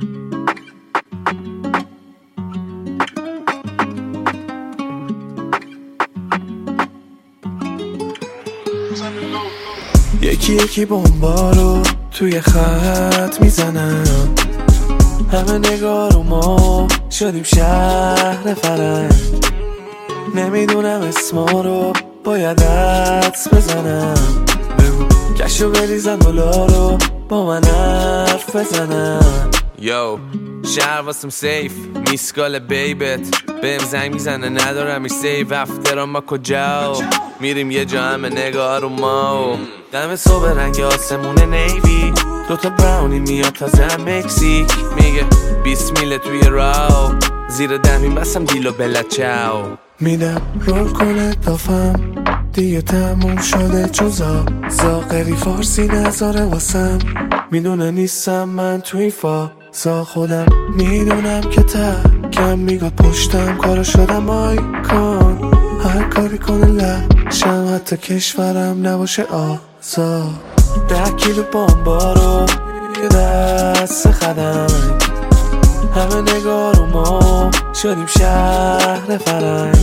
یکی یکی بمبا رو توی خط میزنم، همه نگاه رو ما شدیم شهر فرنگ. نمیدونم اسما رو باید حدس بزنم، بگو کشو بریزن دلار رو با من حرف بزنم. یو شهر واسم سیف میسکال بیبت بهم زنگ میزنه ندارم ایش سیف افترام ما کجا میریم یه جا همه نگاه رو ما دم صبح رنگ آسمون نیوی دوتا براونی میاد تازه مکزیک میگه بیسمیله توی راو زیر دمین بسم دیلو بلا چاو میدم رول کنه دافم دیگه تموم شده جزا زاقری فارسی نذاره واسم میدونه نیستم من توی فازا خودم میدونم که کم میگاد پشتم کارو شدم آیکون هر کاری کنه لشم حتی کشورم نباشه آزاد 10 کیلو بامبا رو یه دست خدم همه نگاه رو ما شدیم شهر فرنگ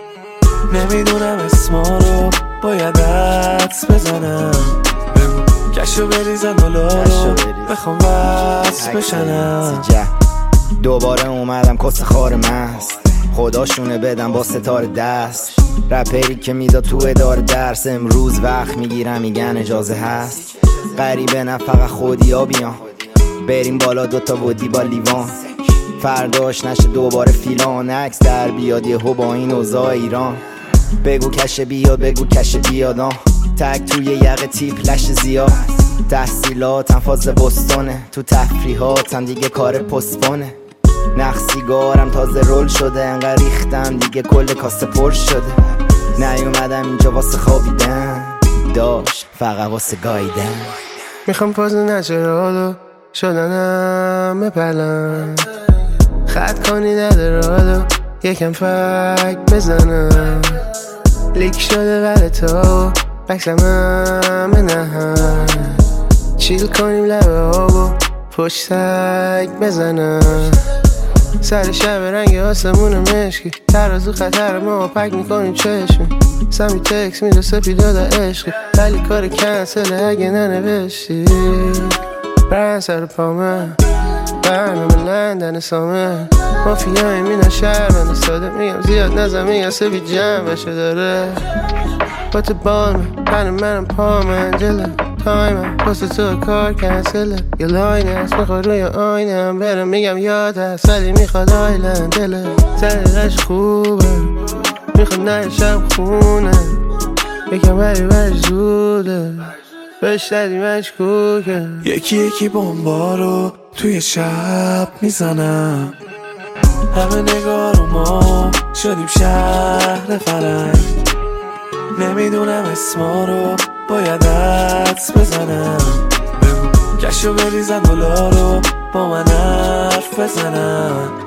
نمیدونم اسما رو باید حدس بزنم بگو کشو بریزن دلار رو بخوام وصل بشنم دوباره اومدم کس خار مست خداشونه بدم با ستاره دست رپری که میداد تو اداره درس امروز وقت میگیرم میگن اجازه هست غریبه نه فقط خودی ها بیان بریم بالا دوتا بودی با لیوان فرداش نشه دوباره فیلان عکس در بیاد یهو با این اوضاع ایران بگو کشه بیاد بگو کشه بیاد تک توی یقه تیپ لش زیاد تحصیلاتم فاز بستانه تو تفریحاتم دیگه کار پستپانه نخ سیگارم تازه رول شده انقدر ریختم دیگه کل کاسه پر شده نیومدم اینجا واسه خوابیدن داشت فقط واسه گاییدن میخوام پاز نچرالو شدنم بپلم خط کنی ندارالو یکم فک بزنم لیک شده بله تو بکسم همه نهم چیل کنیم لبه آبو پشت تک بزنم سر شب رنگ آسمون مشکی ترازو خطر ما پک میکنیم چشمی سمی تکس میدو سپیدادا عشقی ولی کار کنسله اگه ننوشتی برن سر پامه برنامه لندن سامه مافیای مینا شهر بنده ساده میگم زیاد نزم میگم سبی جمعشه داره با تو بالمه منم پا منجله تایمم پست تو کار کنسله یه لاینه هست میخواد روی آینم برم میگم یاد هست ولی میخواد آیلند دله زنیقش خوبه میخواد نه شب خونه یکم ولی برش زوده بشتری مشکوکه یکی یکی بمبا رو توی شب میزنم همه نگاه رو ما شدیم شهر فرنگ نمیدونم اسما رو باید حدس بزنم بگو کشو بریزن دلار رو با من حرف بزنم